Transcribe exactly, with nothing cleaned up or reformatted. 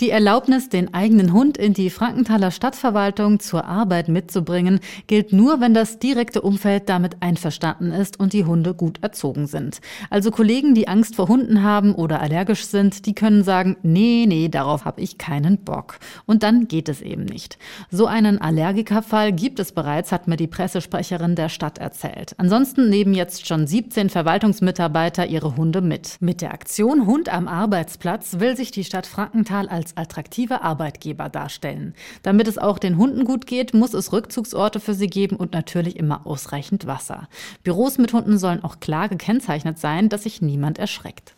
Die Erlaubnis, den eigenen Hund in die Frankenthaler Stadtverwaltung zur Arbeit mitzubringen, gilt nur, wenn das direkte Umfeld damit einverstanden ist und die Hunde gut erzogen sind. Also Kollegen, die Angst vor Hunden haben oder allergisch sind, die können sagen, nee, nee, darauf habe ich keinen Bock. Und dann geht es eben nicht. So einen Allergikerfall gibt es bereits, hat mir die Pressesprecherin der Stadt erzählt. Ansonsten nehmen jetzt schon siebzehn Verwaltungsmitarbeiter ihre Hunde mit. Mit der Aktion Hund am Arbeitsplatz will sich die Stadt Frankenthal als attraktiver Arbeitgeber darstellen. Damit es auch den Hunden gut geht, muss es Rückzugsorte für sie geben und natürlich immer ausreichend Wasser. Büros mit Hunden sollen auch klar gekennzeichnet sein, dass sich niemand erschreckt.